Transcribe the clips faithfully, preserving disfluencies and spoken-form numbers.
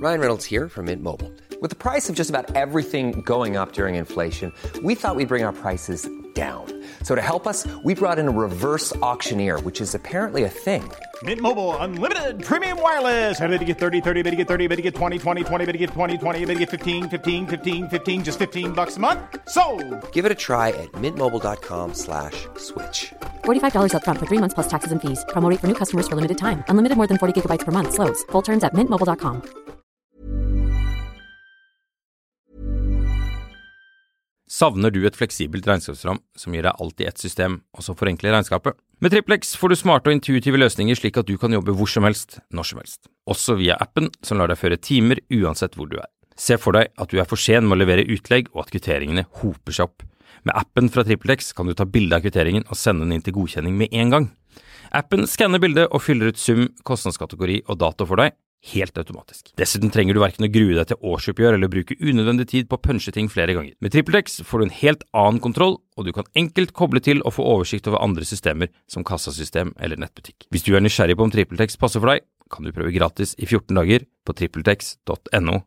Ryan Reynolds here from Mint Mobile. With the price of just about everything going up during inflation, we thought we'd bring our prices down. So to help us, we brought in a reverse auctioneer, which is apparently a thing. Mint Mobile Unlimited Premium Wireless. How to get thirty, thirty, how to get thirty, how to get twenty, twenty, twenty, how to get twenty, twenty, how to get fifteen, fifteen, fifteen, fifteen, just fifteen bucks a month? Sold! Give it a try at mintmobile.com slash switch. forty-five dollars up front for three months plus taxes and fees. Promo rate for new customers for limited time. Unlimited more than forty gigabytes per month. Slows full terms at mint mobile dot com. Savner du et fleksibelt regnskapsprogram som gir deg alt i ett system, og som forenkler regnskapet? Med Triplex får du smarte og intuitive løsninger slik at du kan jobbe hvor som helst, når som helst. Også via appen som lar deg føre timer uansett hvor du er. Se for deg at du er for sen med å levere utlegg og at kvitteringene hoper seg opp. Med appen fra Triplex kan du ta bilde av kvitteringen og sende den inn til godkjenning med en gang. Appen skanner bildet og fyller ut sum, kostnadskategori og dato for deg, helt automatisk. Dessuten trenger du hverken å grue deg til årsoppgjør eller bruke unødvendig tid på å punche ting flere ganger. Med TripleX får du en helt annen kontroll, og du kan enkelt koble til og få oversikt over andre systemer som kassasystem eller nettbutikk. Hvis du er nysgjerrig på om TripleX passer for deg, kan du prøve gratis i fjorten dager på tripletex punktum no.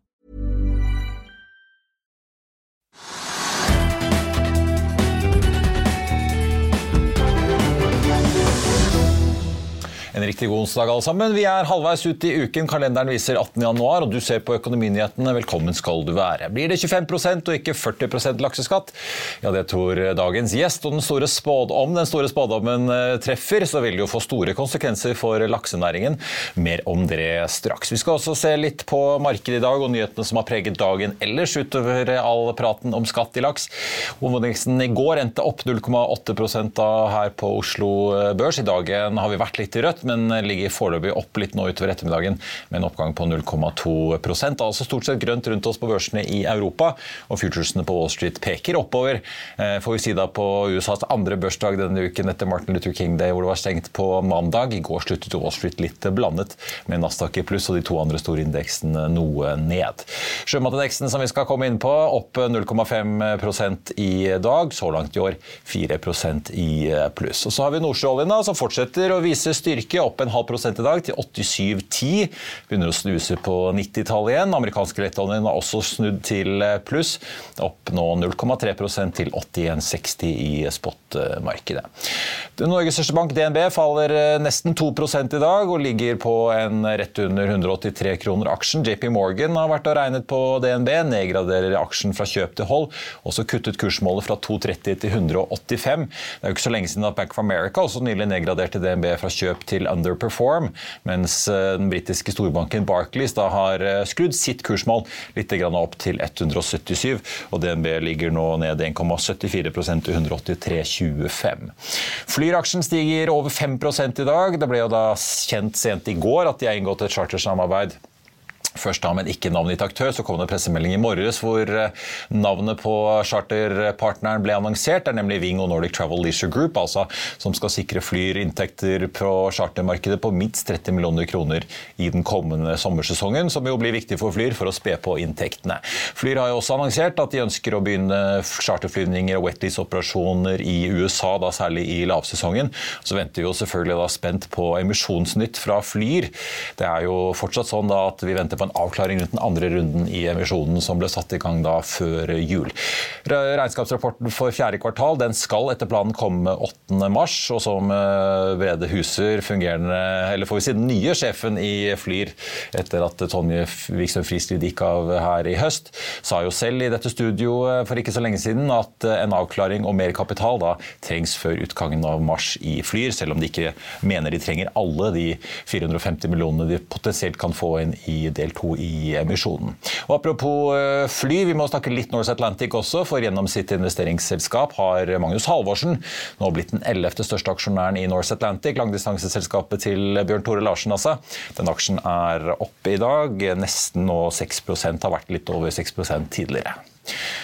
En riktig god onsdag alle sammen. Vi er halvveis ut i uken. Kalenderen viser attende januar, og du ser på Økonominyhetene. Velkommen skal du være. Blir det tjuefem prosent og ikke førti prosent lakseskatt? Ja, det tror dagens gjest, og den store spådom, den store spådommen treffer, så vil det jo få store konsekvenser for laksenæringen. Mer om det straks. Vi skal også se litt på markedet i dag, og nyhetene som har preget dagen ellers utover all praten om skatt i laks. Hovedindeksen i går endte opp null komma åtte prosent her på Oslo Børs. I dagen har vi vært litt i rødt, men ligger foreløpig opp litt nå utover ettermiddagen med en oppgang på null komma to prosent. Altså stort sett grønt rundt oss på børsene i Europa, og futuresene på Wall Street peker oppover. Får vi si da på U S A's andre børsdag denne uken etter Martin Luther King Day, hvor det var stengt på mandag. I går sluttet Wall Street litt blandet med Nasdaq i pluss og de to andre store indeksene noe ned. Sjømatindeksen som vi skal komme inn på, opp null komma fem prosent i dag, så langt i år fire prosent i pluss. Og så har vi Nordsjøoljen da, som fortsetter å vise styrke, opp en halv prosent i dag til åttisju ti. Begynner å snuse på nittitallet igjen. Amerikanske lettoljen har også snudd til pluss, opp nå null komma tre prosent til åttien seksti i spotmarkedet. Norges største bank, D N B, faller nesten to prosent i dag og ligger på en rett under hundre og åttitre kroner aksjen. J P Morgan har vært og regnet på D N B, nedgraderer aksjen fra kjøp til hold, også kuttet kursmålet fra to tretti til hundre og åttifem. Det er jo ikke så lenge siden at Bank of America også nylig nedgraderte D N B fra kjøp til underperform, mens den britiske storbanken Barclays da har skrudd sitt kursmål litt grann opp til hundre og syttisju, og D N B ligger nå ned en komma syttifire prosent til hundre og åttitre komma tjuefem. Flyr-aksjen stiger over fem prosent i dag. Det ble jo da kjent sent i går at de har inngått et chartersamarbeid. Først da med en ikke-navngitt aktør, så kom det en pressemelding i morges hvor navnet på charterpartneren ble annonsert. Det er nemlig Ving og Nordic Travel Leisure Group, altså som skal sikre Flyr inntekter på chartermarkedet på minst tretti millioner kroner i den kommende sommersesongen, som jo blir viktig for Flyr for å spe på inntektene. Flyr har jo også annonsert at de ønsker å begynne charterflyvninger og wetlease-operasjoner i U S A, da særlig i lavsesongen. Så venter vi jo selvfølgelig da spent på emisjonsnytt fra Flyr. Det er jo fortsatt sånn da at vi venter på en avklaring rundt den andre runden i emisjonen som ble satt i gang da før jul. Regnskapsrapporten for fjerde kvartal, den skal etter planen komme åttende mars, og som Brede Huser, fungerende, eller får vi si den nye sjefen i Flyr, etter at Tonje Vikstrøm Frislid gikk av her i høst, sa jo selv i dette studio for ikke så lenge siden at en avklaring og mer kapital da trengs før utgangen av mars i Flyr, selv om de ikke mener de trenger alle de fire hundre og femti millionene de potensielt kan få inn i del to i emisjonen. Og apropos fly, vi må snakke litt Norse Atlantic også, for gjennom sitt investeringsselskap har Magnus Halvorsen nå blitt den ellevte største aksjonæren i Norse Atlantic, langdistanseselskapet til Bjørn Tore Larsen altså. Den aksjen er oppe i dag, nesten nå seks prosent, har vært litt over seks prosent tidligere.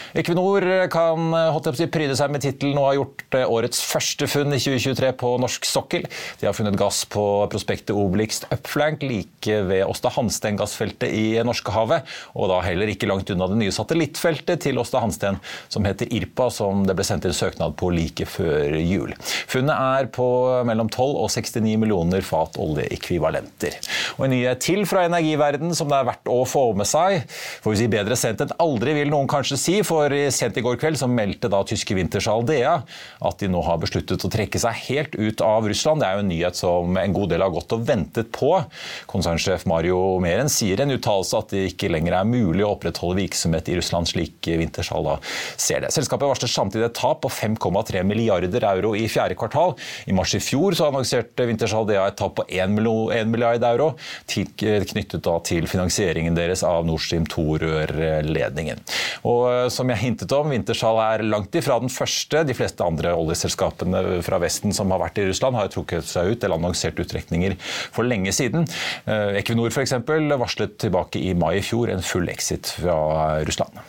Equinor kan holdt jeg på å si, pryde seg med titelen og har gjort årets første funn i tjue tjuetre på norsk sokkel. De har funnet gass på prospektet Obelix Upflank like ved Aasta Hansteen gassfeltet i Norskehavet, og da heller ikke langt unna det nye satellittfeltet til Aasta Hansteen som heter IRPA, som det ble sendt inn søknad på like før jul. Funnet er på mellom tolv og sekstini millioner fat oljeekvivalenter. Og en nyhet til fra energiverden som det er verdt å få med seg, får vi si bedre sent enn aldri vil noen kanskje si, for sent i går kveld så meldte da tyske Wintershall Dea at de nå har besluttet å trekke seg helt ut av Russland. Det er jo en nyhet som en god del har gått og ventet på. Konsernsjef Mario Meren sier en uttalelse at det ikke lenger er mulig å opprettholde virksomhet i Russland slik Wintershall da ser det. Selskapet varsler samtidig et tap på fem komma tre milliarder euro i fjerde kvartal. I mars i fjor så annonserte Wintershall Dea et tap på en milliard euro knyttet da til finansieringen deres av Nord Stream to-rørledningen. Og som jeg hintet om, Wintershall er langt ifra den første. De fleste andre oljeselskapene fra Vesten som har vært i Russland har trukket seg ut eller annonsert uttrekninger for lenge siden. Equinor for eksempel varslet tilbake i mai i fjor en full exit fra Russland.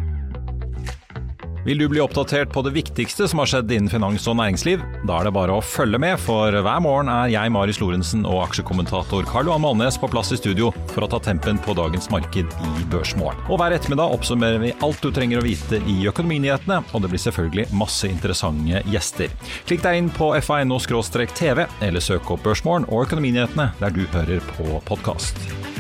Vil du bli oppdatert på det viktigste som har skjedd innen finans og næringsliv? Da er det bare å følge med, for hver morgen er jeg, Marius Lorentzen, og aksjekommentator Karl Johan Malnes på plass i studio for å ta tempen på dagens marked i Børsmorgen. Og hver ettermiddag oppsummerer vi alt du trenger å vite i økonominyhetene, og det blir selvfølgelig masse interessante gjester. Klikk deg inn på f a punkt no skråstrek t v, eller søk opp Børsmorgen og økonominyhetene der du hører på podcast.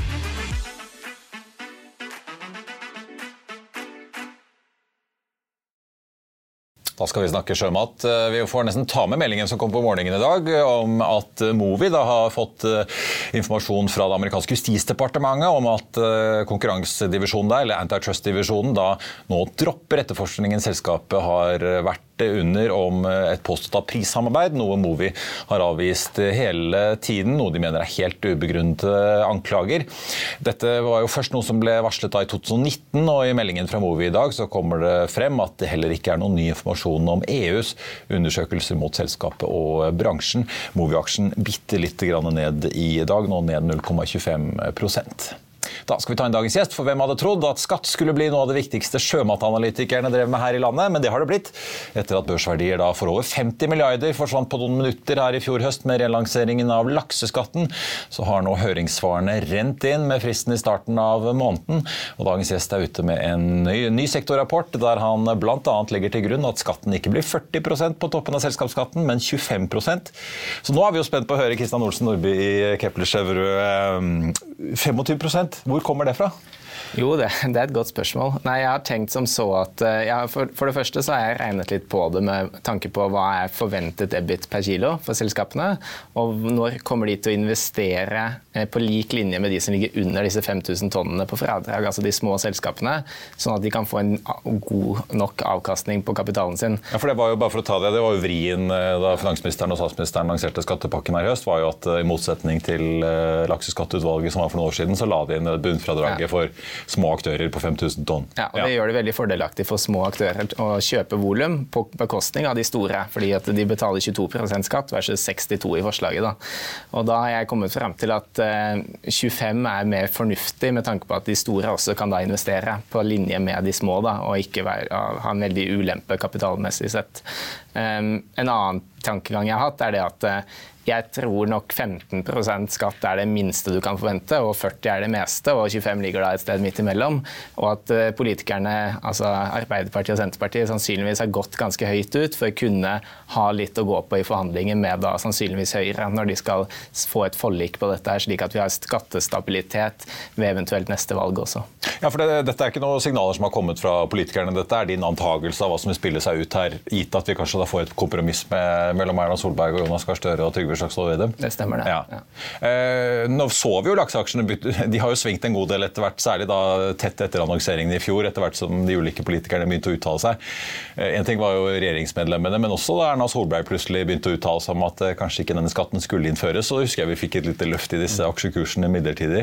Da skal vi snakke sjømat. Vi får nesten ta med meldingen som kom på morgenen i dag om at Movi da har fått informasjon fra det amerikanske justisdepartementet om at konkurransedivisjonen der, eller antitrust-divisjonen, da nå dropper etterforskningen selskapet har vært under om et påstått prissamarbeid, noe Movi har avvist hele tiden, noe de mener er helt ubegrunnede anklager. Dette var jo først noe som ble varslet da i to tusen nitten, og i meldingen fra Movi i dag så kommer det frem at det heller ikke er noen ny informasjon om E U's undersøkelser mot selskapet og bransjen. Movi-aksjen bitte litt grann ned i dag, nå ned null komma tjuefem prosent. Da skal vi ta en dagens gjest, for hvem hadde trodd at skatt skulle bli noe av det viktigste sjømatanalytikerne drev med her i landet, men det har det blitt. Etter at børsverdier da for over femti milliarder forsvant på noen minutter her i fjor høst med relanseringen av lakseskatten, så har nå høringssvarene rent inn med fristen i starten av måneden. Og dagens gjest er ute med en ny, ny sektorrapport der han blant annet legger til grunn at skatten ikke blir førti prosent på toppen av selskapsskatten, men tjuefem prosent. Så nå er vi jo spent på å høre Kristian Olsen Nordby i Kepler Cheuvreux. tjuefem prosent. Hvor kommer det fra? Jo, det, det er et godt spørsmål. Nei, jeg har tenkt som så at ja, for, for det første så har jeg regnet litt på det med tanke på hva er forventet EBIT per kilo for selskapene, og når kommer de til å investere på lik linje med de som ligger under disse fem tusen tonnene på fradrag, altså de små selskapene, sånn at de kan få en god nok avkastning på kapitalen sin. Ja, for det var jo bare for å ta det, det var jo vrien da finansministeren og statsministeren lanserte skattepakken her i høst, var jo at i motsetning til lakseskatteutvalget som var for noen år siden, så la de inn bunnfradraget ja. for små aktører på fem tusen tonn. Ja, og det ja. gjør det veldig fordelaktig for små aktører å kjøpe volum på bekostning av de store, fordi at de betaler tjueto prosent skatt versus sekstito i forslaget. Da. Og da har jeg kommet frem til at eh, tjuefem er mer fornuftig med tanke på at de store også kan da investere på linje med de små, da, og ikke være, ha en veldig ulempe kapitalmessig sett. Um, en annen tankegang jeg har hatt er det at eh, jeg tror nok femten prosent skatt er det minste du kan forvente, og førti er det meste, og tjuefem ligger da et sted midt imellom. Og at politikerne, altså Arbeiderpartiet og Senterpartiet, sannsynligvis har gått ganske høyt ut for å kunne ha litt å gå på i forhandlinger med da sannsynligvis Høyre, når de skal få et forlik på dette her, slik at vi har skattestabilitet ved eventuelt neste valg også. Ja, for det, dette er ikke noen signaler som har kommet fra politikerne. Dette er din antagelse av hva som vil spille seg ut her, gitt at vi kanskje da får et kompromiss med, mellom Erna Solberg og Jonas Gahr Støre og Trygve Slagsvold Vedum. Det stemmer det. Ja. Ja. Eh, nå så vi jo lakseaksjene, de har jo svingt en god del etter hvert, særlig da tett etter annonseringen i fjor, etter hvert som de ulike politikerne begynte å uttale seg. Eh, en ting var jo regjeringsmedlemmene, men også da Erna Solberg plutselig begynte å uttale seg om at eh, kanskje ikke denne skatten skulle innføres, så husker jeg vi fikk et lite løft i disse aksjekursene midlertidig.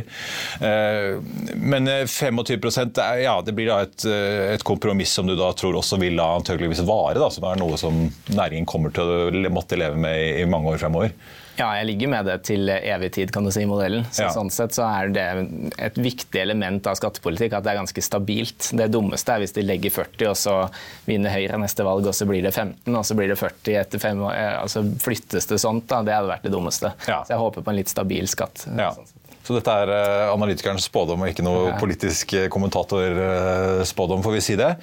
Eh, men tjuefem prosent, ja, det blir da et, et kompromiss som du da tror også vil antageligvis vare, da, som er noe som næringen kommer til å måtte leve med i, i mange år fremover. Ja, jeg ligger med det til evig tid, kan du si, i modellen. Så Ja. Sånn sett så er det et viktig element av skattepolitikk at det er ganske stabilt. Det dummeste er hvis de legger førti, og så vinner Høyre neste valg, og så blir det femten, og så blir det førti etter fem år. Altså flyttes det sånt, da. Det hadde vært det dummeste. Ja. Så jeg håper på en litt stabil skatt. Ja. Så dette er uh, analytikernes spådom, og ikke noe Ja. politisk kommentator-spådom, får vi si det.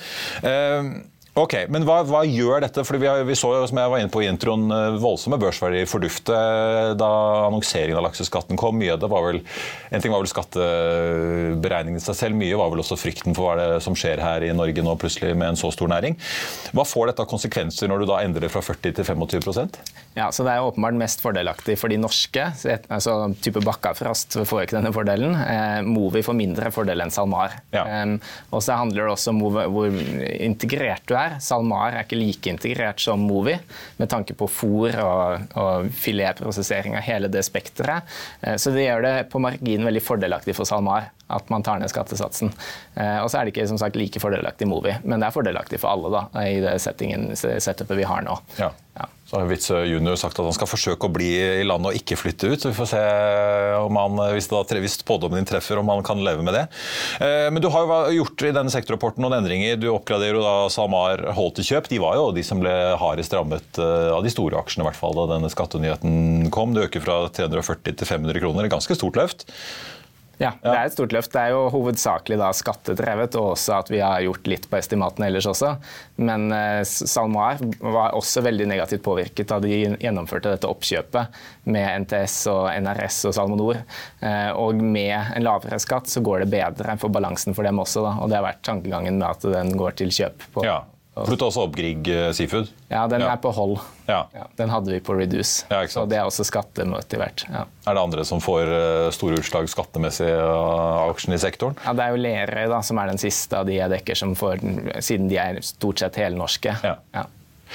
Uh, Ok, men hva, hva gjør dette? Fordi vi, har, vi så jo, som jeg var inne på i introen, voldsomme børsverdier fordufte da annonseringen av lakseskatten kom. Mye av det var vel, en ting var vel skatteberegningen i seg selv, mye var vel også frykten for hva det som skjer her i Norge nå plutselig med en så stor næring. Hva får dette av konsekvenser når du da endrer fra førti til tjuefem prosent? Ja, så det er åpenbart mest fordelaktig for de norske, altså type Bakkafrost får ikke denne fordelen. Eh, Movi får mindre fordel enn SalMar. Ja. Um, og så handler det også om hvor, hvor integrert du er. SalMar er ikke like integrert som Movi, med tanke på fôr og, og filetprosessering av hele det spektret. Eh, så det gjør det på marginen veldig fordelaktig for SalMar at man tar ned skattesatsen. Eh, og så er det ikke som sagt like fordelaktig i Movi, men det er fordelaktig for alle da, i det settingen, setupet vi har nå. Ja. Ja. Så har Witzøe junior sagt at han skal forsøke å bli i landet og ikke flytte ut. Så vi får se om han, hvis, da, hvis pådommen din treffer, om han kan leve med det. Eh, men du har jo gjort i denne sektorrapporten noen endringer. Du oppgraderer jo da SalMar holdt til kjøp. De var jo de som ble hardest rammet uh, av de store aksjene i hvert fall da denne skattenyheten kom. Det øker fra tre hundre og førti til fem hundre kroner. Et ganske stort løft. Ja, det er et stort løft. Det er jo hovedsakelig da skattedrevet, og også at vi har gjort litt på estimatene ellers også. Men eh, SalMar var også veldig negativt påvirket da de gjennomførte dette oppkjøpet med N T S og N R S og Salmonor. Eh, og med en lavere skatt så går det bedre for balansen for dem også, da. Og det har vært tankegangen med at den går til kjøp. På, ja. Du tar også opp Grieg Seafood? Ja, den ja. er på hold. Ja. Ja, den hadde vi på Reduce, ja, så det er også skattemotivert. Ja. Er det andre som får store utslag skattemessig av aksjen i sektoren? Ja, det er jo Lerøy da, som er den siste av de jeg dekker, som får, siden de er stort sett helnorske. Ja. Ja.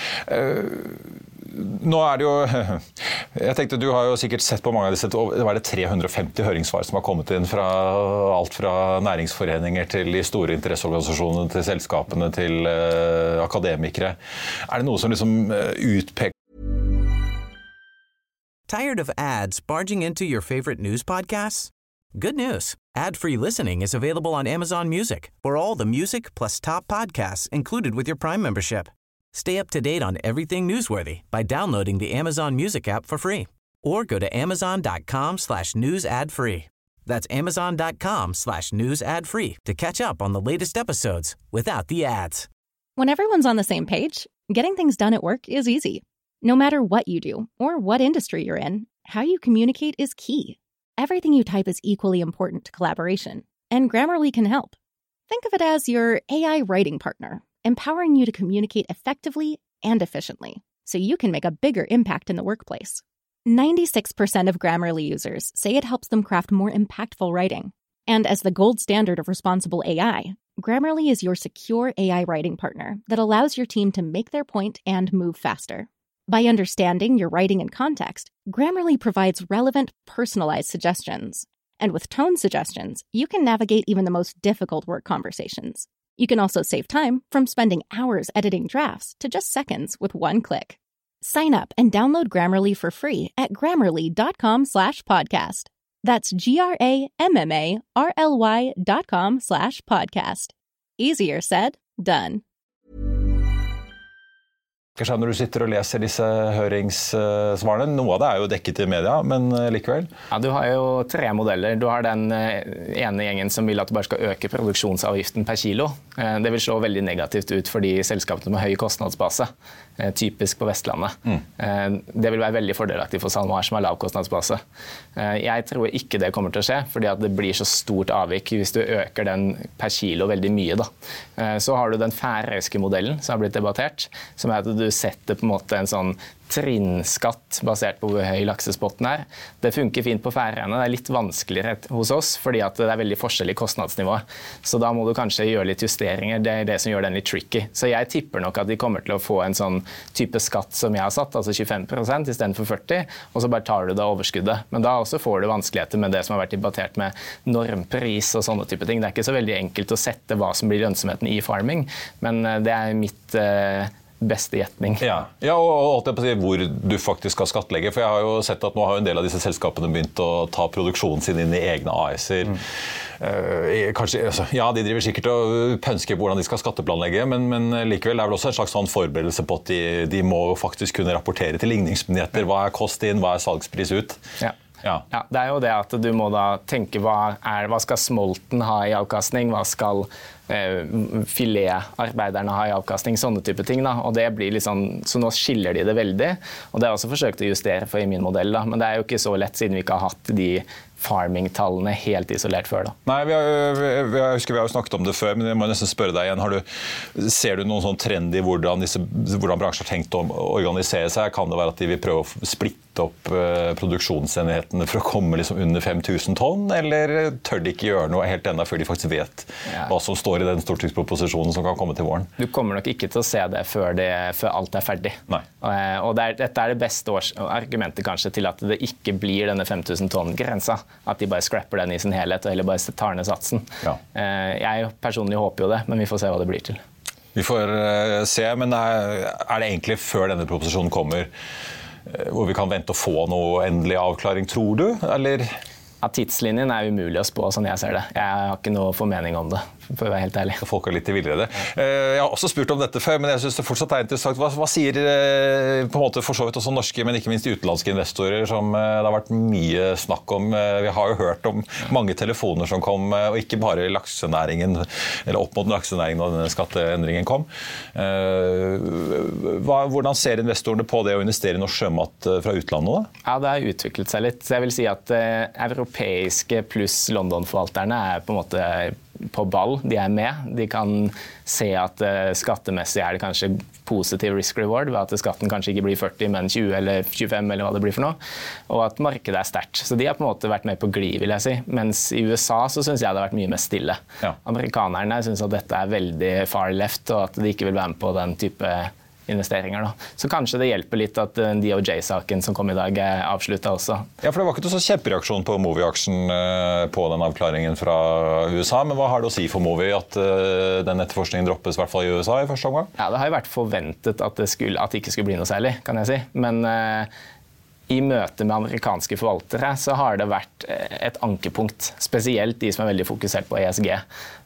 Uh, nå er det jo, jeg tenkte du har jo sikkert sett på mange av disse, det var det tre hundre og femti høringssvar som har kommet inn fra alt fra næringsforeninger til de store interesseorganisasjonene, til selskapene, til uh, akademikere. Er det noe som liksom uh, utpeker? Tired of ads barging into your favorite news podcasts? Good news. Ad-free listening is available on Amazon Music for all the music plus top podcasts included with your Prime membership. Stay up to date on everything newsworthy by downloading the Amazon Music app for free or go to amazon.com slash news ad free. That's amazon.com slash news ad free to catch up on the latest episodes without the ads. When everyone's on the same page, getting things done at work is easy. No matter what you do or what industry you're in, how you communicate is key. Everything you type is equally important to collaboration, and Grammarly can help. Think of it as your A I writing partner, empowering you to communicate effectively and efficiently, so you can make a bigger impact in the workplace. ninety-six percent of Grammarly users say it helps them craft more impactful writing. And as the gold standard of responsible A I, Grammarly is your secure A I writing partner that allows your team to make their point and move faster. By understanding your writing and context, Grammarly provides relevant, personalized suggestions. And with tone suggestions, you can navigate even the most difficult work conversations. You can also save time from spending hours editing drafts to just seconds with one click. Sign up and download Grammarly for free at grammarly.com slash podcast. That's G-R-A-M-M-A-R-L-Y dot com slash podcast. Easier said, done. Når du sitter og leser disse høringssvarene, noe av det er jo dekket i media, men likevel? Ja, du har jo tre modeller. Du har den ene gjengen som vil at du bare skal øke produksjonsavgiften per kilo. Det vil slå veldig negativt ut for de selskapene med høy kostnadsbase, typisk på Vestlandet. Mm. Det vil være veldig fordelaktig for SalMar som har lav kostnadsbase. Jeg tror ikke det kommer til å skje, fordi at det blir så stort avvik hvis du øker den per kilo veldig mye. Da. Så har du den færøyske modellen som har blitt debattert, som er at du setter på en måte en sånn trinnskatt basert på hvor høy laksespotten er. Det funker fint på Færøyene. Det er litt vanskeligere hos oss, fordi at det er veldig forskjellig kostnadsnivå. Så da må du kanskje gjøre litt justeringer. Det er det som gjør den litt tricky. Så jeg tipper nok at de kommer til å få en sånn type skatt som jeg har satt, altså tjuefem prosent i stedet for førti, og så bare tar du det overskuddet. Men da også får du vanskeligheter med det som har vært debattert med normpris og sånne type ting. Det er ikke så veldig enkelt å sette hva som blir lønnsomheten i farming, men det er mitt beste gjetning. Ja, ja og, og holdt jeg på å si hvor du faktisk skal skattlegge, for jeg har jo sett at nå har jo en del av disse selskapene begynt å ta produksjonen sin inn i egne A S-er. Mm. Uh, kanskje, altså, ja, de driver sikkert og pønsker på hvordan de skal skatteplanlegge, men, men likevel er det også en slags sånn forberedelse på at de, de må faktisk kunne rapportere til ligningsmyndigheter. Hva er kost inn, hva er salgspris ut? Ja. Ja. Ja, det er jo det at du må da tenke hva, er, hva skal smolten ha i avkastning, hva skal eh, filetarbeiderne ha i avkastning, sånne type ting da, og det blir litt sånn, så nå skiller de det veldig, og det har jeg også forsøkt å justere for i min modell da, men det er jo ikke så lett siden vi ikke har hatt de farming-tallene helt isolert før da. Nei, vi har, vi har, jeg husker vi har jo snakket om det før, men jeg må nesten spørre deg igjen. Har du, ser du noen sånn trend i hvordan, disse, hvordan bransjer har tenkt å organisere seg? Kan det være at de vil prøve å splitte opp uh, produksjonsenhetene for å komme liksom under fem tusen tonn, eller tør de ikke gjøre noe helt enda før de faktisk vet ja. hva som står i den stortingsproposisjonen som kan komme til våren? Du kommer nok ikke til å se det før, det, før alt er ferdig. Nei. Uh, og det er, dette er det beste års, argumentet kanskje til at det ikke blir denne fem tusen tonn-grensa. At de bare scrapper den i sin helhet, og heller bare tar ned satsen. Ja. Jeg personlig håper jo det, men vi får se hva det blir til. Vi får se, men er det egentlig før denne proposisjonen kommer, hvor vi kan vente å få noe endelig avklaring, tror du? Eller? Ja, tidslinjen er umulig å spå, sånn jeg ser det. Jeg har ikke noe formening om det, for å være helt ærlig. Folk er litt i villrede. Jeg har også spurt om dette før, men jeg synes det fortsatt er interessant. Hva, hva sier på en måte for så vidt også norske, men ikke minst utenlandske investorer, som det har vært mye snakk om? Vi har jo hørt om mange telefoner som kom, og ikke bare i laksenæringen, eller opp mot laksenæringen da denne skatteendringen kom. Hva, hvordan ser investorene på det å investere i norsk sjømat fra utlandet da? Ja, det har utviklet seg litt. Så jeg vil si at europeiske pluss London-forvalterne er på en måte på ball, de er med. De kan se at uh, skattemessig er det kanskje positiv risk reward, ved at skatten kanskje ikke blir førti, men tjue eller tjuefem eller hva det blir for noe, og at markedet er sterkt. Så de har på en måte vært med på glid, vil jeg si. Mens i U S A så synes jeg det har vært mye mer stille. Ja. Amerikanerne synes at dette er veldig far left, og at de ikke vil være med på den type investeringer da. Så kanskje det hjelper litt at D O J-saken som kom i dag er avsluttet også. Ja, for det var ikke så kjempereaksjon på Movi-aksjen på den avklaringen fra U S A, men hva har det å si for Movi at den etterforskningen droppes i hvert fall i U S A i første omgang? Ja, det har jo vært forventet at det, skulle, at det ikke skulle bli noe særlig, kan jeg si. Men uh, i møte med amerikanske forvaltere så har det vært et ankepunkt, spesielt de som er veldig fokusert på E S G,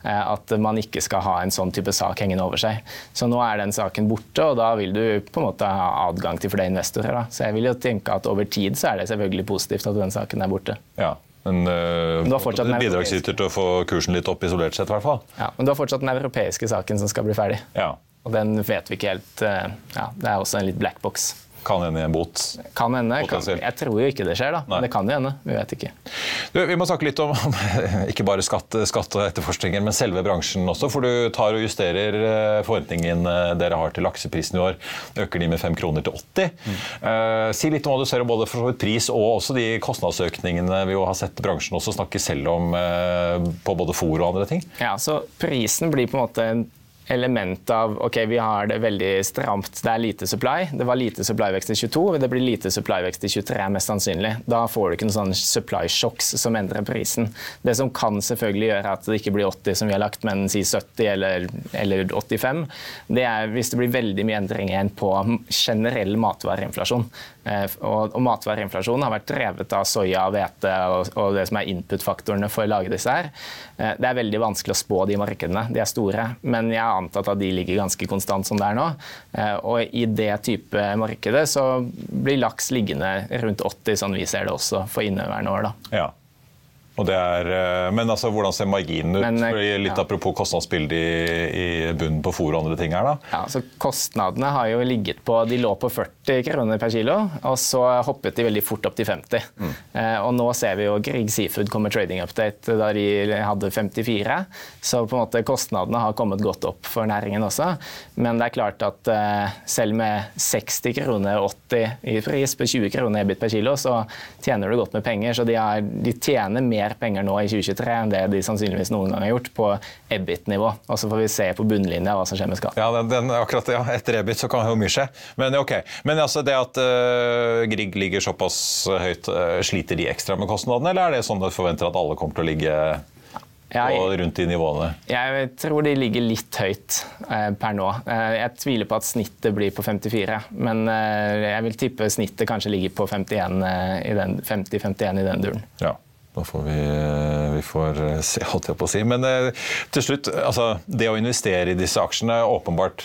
at man ikke skal ha en sånn type sak hengende over seg. Så nå er den saken borte, og da vil du på en måte ha adgang til flere investorer. Da. Så jeg vil jo tenke at over tid så er det selvfølgelig positivt at den saken er borte. Ja. Men uh, det bidragsyter til å få kursen litt opp isolert sett i hvert fall. Ja, men du har fortsatt den europeiske saken som skal bli ferdig. Ja. Og den vet vi ikke helt, uh, ja, det er også en litt black box. Kan hende i en bot? Kan hende. Kan, jeg tror jo ikke det skjer, da. Men det kan jo hende. Vi vet ikke. Du, vi må snakke litt om, om ikke bare skatt, skatt og etterforskninger, men selve bransjen også. For du tar og justerer forventningen dere har til lakseprisen i år. Øker de med fem kroner til åtti. Mm. Uh, si litt om hva du ser om både for pris og også de kostnadsøkningene vi jo har sett bransjen også snakke selv om uh, på både fôr og andre ting. Ja, så prisen blir på en måte en element av, ok, vi har det veldig stramt, det er lite supply, det var lite supply-vekst i tjueto, det blir lite supply-vekst i tjuetre mest sannsynlig. Da får du ikke noen sånn supply-sjokks som endrer prisen. Det som kan selvfølgelig gjøre at det ikke blir åtti som vi har lagt, men si sytti eller, eller åttifem, det er hvis det blir veldig mye endring igjen på generell matvareinflasjon. Eh, og, og matvareinflasjon har vært drevet av soja, hvete og, og det som er input-faktorene for å lage disse her. Eh, det er veldig vanskelig å spå de markedene, de er store, men jeg har antatt at de ligger ganske konstant som det er nå. Eh, og i det type markedet så blir laks liggende rundt åtti, sånn vi ser det også for inneværende år da. Ja. Og det er, men altså, hvordan ser marginen ut? Men, litt ja. Apropos kostnadsbildet i, i bunnen på fôr og andre ting her da. Ja, så kostnadene har jo ligget på, de lå på førti kroner per kilo, og så hoppet de veldig fort opp til femti. Mm. Eh, og nå ser vi jo Grieg Seafood kommer trading update da de hadde femtifire, så på en måte kostnadene har kommet godt opp for næringen også. Men det er klart at eh, selv med seksti kroner åtti i pris på tjue kroner EBIT per kilo, så tjener du godt med penger, så de, har, de tjener mer mer penger nå i tjue tjuetre enn det de sannsynligvis noen gang har gjort på EBIT-nivå. Og så får vi se på bunnlinja hva som skjer med skatt. Ja, den, den, akkurat ja, etter EBIT så kan jo mye skje. Men ok, men altså det at uh, Grieg ligger såpass høyt, uh, sliter de ekstra med kostnadene, eller er det sånn at du forventer at alle kommer til å ligge Ja, og rundt de nivåene? Jeg tror de ligger litt høyt eh, per nå. Eh, jeg tviler på at snittet blir på femtifire, men eh, jeg vil tippe snittet kanskje ligger på femtien, eh, i den, femti femtien i den duren. Ja. Da får vi, vi får se, holdt jeg på å si. Men eh, til slutt, altså, det å investere i disse aksjene, åpenbart,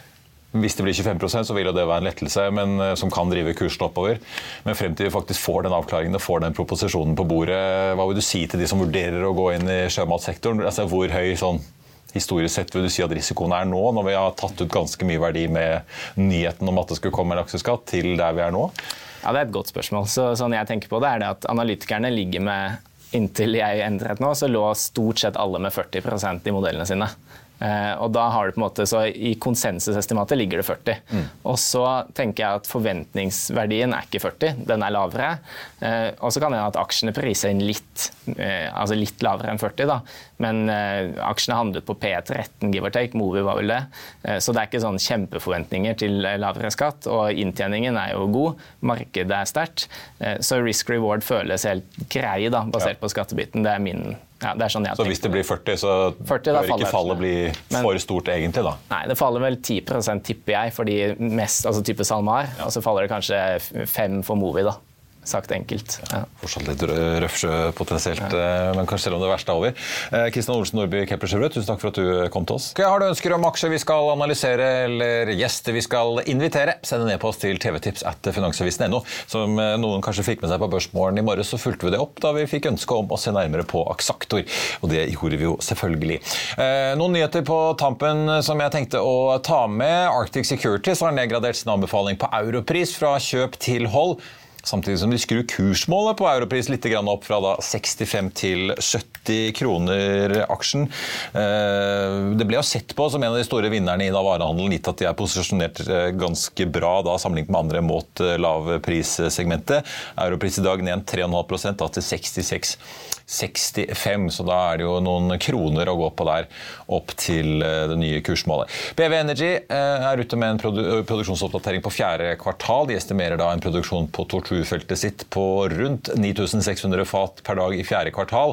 hvis det blir tjuefem prosent så vil jo det være en lettelse, men, som kan drive kursen oppover. Men frem til vi faktisk får den avklaringen og får den proposisjonen på bordet, hva vil du si til de som vurderer å gå inn i sjømatsektoren? Altså, hvor høy sånn historisk sett vil du si at risikoen er nå, når vi har tatt ut ganske mye verdi med nyheten om at det skulle komme en lakseskatt til der vi er nå? Ja, det er et godt spørsmål. Så, sånn jeg tenker på det er det at analytikerne ligger med, inntil jeg endret nå, så lå stort sett alle med førti prosent i modellene sine. Uh, og da har du på en måte, så I konsensusestimatet ligger det førti. Mm. Og så tenker jeg at forventningsverdien er ikke førti, den er lavere. Uh, og så kan jeg at aksjene priser inn litt, uh, altså litt lavere enn førti da. Men uh, aksjene handlet på P tretten, give or take, Movi var vel det. Uh, så det er ikke sånn kjempeforventninger til lavere skatt, og inntjeningen er jo god, markedet er sterkt. Uh, så risk-reward føles helt grei da, basert ja. På skattebiten, det er min. Ja, det er sånn jeg så hvis det blir førti, så førti, bør ikke fallet bli men, for stort egentlig da? Nei, det faller vel ti prosent tipper jeg for de mest, altså type SalMar, ja. Og så faller det kanskje fem for Movi da. Sagt enkelt. Ja. Fortsatt litt røffsjø potensielt, ja. Men kanskje selv om det verste er over. Kristian Olsen Nordby, Kepler Cheuvreux, tusen takk for at du kom til oss. Okay, har du ønsker om aksjer vi skal analysere eller gjester vi skal invitere, send en e-post til tvtips at finansavisen punktum no. Som noen kanskje fikk med seg på Børsmorgen i morges, så fulgte vi det opp da vi fikk ønske om å se nærmere på Axactor. Og det gjorde vi jo selvfølgelig. Eh, noen nyheter på tampen som jeg tenkte å ta med. Arctic Securities har nedgradert sin anbefaling på europris fra kjøp til hold. Samtidig som de skrur kursmålet på europris litt opp fra da sekstifem til sytti kroner aksjen. Det ble jo sett på som en av de store vinnerne i varehandelen, gitt at de er posisjonert ganske bra da, sammenlignet med andre mot lavprissegmentet. Europris i dag ned tre komma fem prosent da, til sekstiseks komma sekstifem, så da er det jo noen kroner å gå på der opp til det nye kursmålet. B W Energy er ute med en produ produksjonsoppdatering på fjerde kvartal. De estimerer da en produksjon på Tortue-feltet sitt på rundt ni tusen seks hundre fat per dag i fjerde kvartal.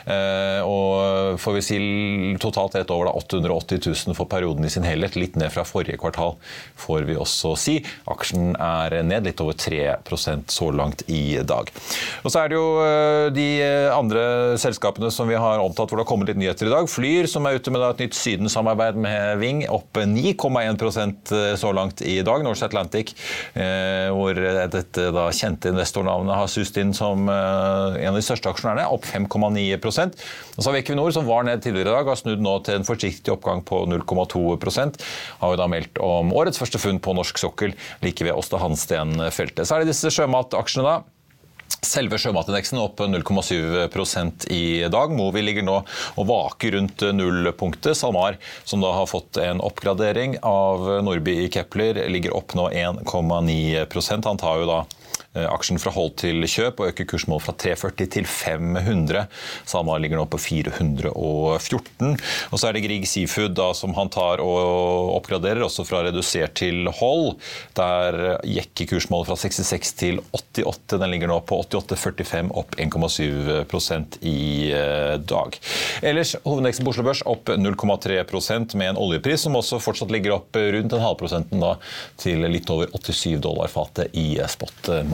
Og får vi si totalt et over da åtte hundre og åtti tusen for perioden i sin helhet, litt ned fra forrige kvartal, får vi også si. Aksjen er ned litt over tre prosent så langt i dag. Og så er det jo de andre selskapene som vi har omtalt hvor det har kommet litt nyheter i dag. Flyr, som er ute med et nytt Syden-samarbeid med Ving, opp ni komma en prosent så langt i dag. Norse Atlantic, eh, hvor dette da kjente investornavnet har sust inn som eh, en av de største aksjonærene, opp fem komma ni prosent. Og så har vi Equinor, som var ned tidligere i dag, har snudd nå til en forsiktig oppgang på null komma to prosent. Har jo da meldt om årets første funn på norsk sokkel, like ved Åsta Hansten-feltet. Så er det disse sjømataksjene da. Selve sjømatindeksen opp null komma syv prosent i dag. Movi ligger nå og vaker rundt nullpunktet. SalMar, som da har fått en oppgradering av Nordby i Kepler, ligger opp nå en komma ni prosent. Han tar jo da aksjen fra hold til kjøp og øker kursmål fra tre førti til fem hundre. SalMar ligger nå på fire hundre og fjorten. Og så er det Grieg Seafood da, som han tar og oppgraderer, også fra redusert til hold. Der jekker kursmålet fra sekstiseks til åttiåtte. Den ligger nå på åttiåtte komma førtifem, opp en komma syv prosent i dag. Ellers, hovedindeksen på Oslo Børs opp null komma tre prosent med en oljepris som også fortsatt ligger opp rundt en halv prosenten da, til litt over åttisyv dollar fatet i spotmarkedet.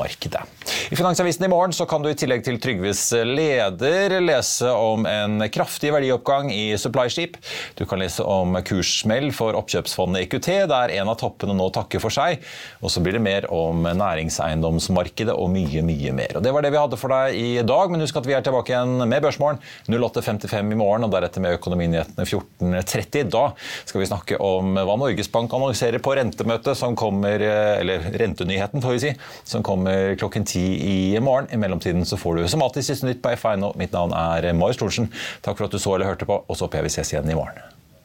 I Finansavisen i morgen så kan du i tillegg til Trygves leder lese om en kraftig verdioppgang i supply-skip. Du kan lese om kurssmell for oppkjøpsfondet E Q T, der en av toppene nå takker for seg. Og så blir det mer om næringseiendomsmarkedet og mye, mye mer. Og det var det vi hadde for deg i dag, men husk at vi er tilbake igjen med Børsmorgen null åtte femtifem i morgen, og deretter med Økonominyhetene fjorten tretti. Da skal vi snakke om hva Norges Bank annonserer på rentemøtet som kommer, eller rentenyheten får vi si, som kommer klokken ti i morgen. I mellomtiden så får du som alltid siste nytt på F I nå. Mitt navn er Marius Lorentzen. Takk for at du så eller hørte på, og så håper jeg vi ses igjen i morgen.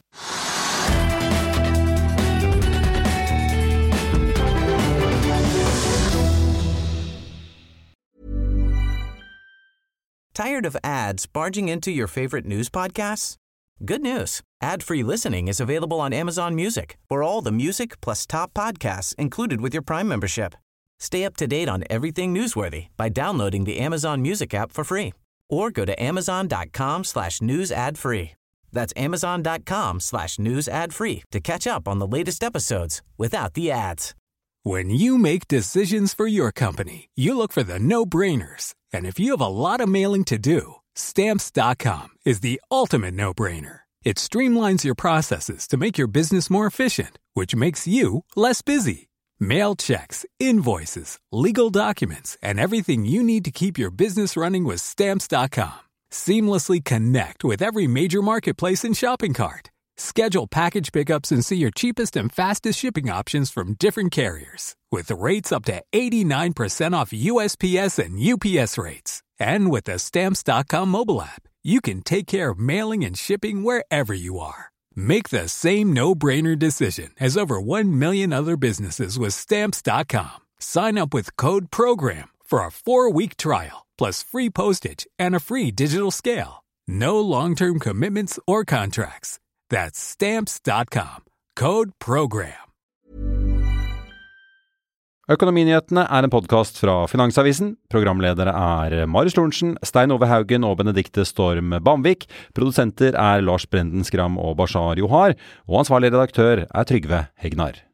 Tired of ads barging into your favorite news podcasts? Good news. Ad-free listening is available on Amazon Music for all the music plus top podcasts included with your Prime membership. Stay up to date on everything newsworthy by downloading the Amazon Music app for free or go to amazon.com slash news ad free. That's amazon.com slash news ad free to catch up on the latest episodes without the ads. When you make decisions for your company, you look for the no-brainers. And if you have a lot of mailing to do, Stamps dot com is the ultimate no-brainer. It streamlines your processes to make your business more efficient, which makes you less busy. Mail checks, invoices, legal documents, and everything you need to keep your business running with Stamps dot com. Seamlessly connect with every major marketplace and shopping cart. Schedule package pickups and see your cheapest and fastest shipping options from different carriers, with rates up to eighty-nine percent off U S P S and U P S rates. And with the Stamps dot com mobile app, you can take care of mailing and shipping wherever you are. Make the same no-brainer decision as over one million other businesses with Stamps dot com. Sign up with code PROGRAM for a four-week trial, plus free postage and a free digital scale. No long-term commitments or contracts. That's Stamps dot com. Code PROGRAM. Økonominyhetene er en podcast fra Finansavisen. Programledere er Marius Lorentzen, Stein Ove Haugen og Benedikte Storm Bamvik. Produsenter er Lars Brenden Skram og Bashar Johar. Og ansvarlig redaktør er Trygve Hegnar.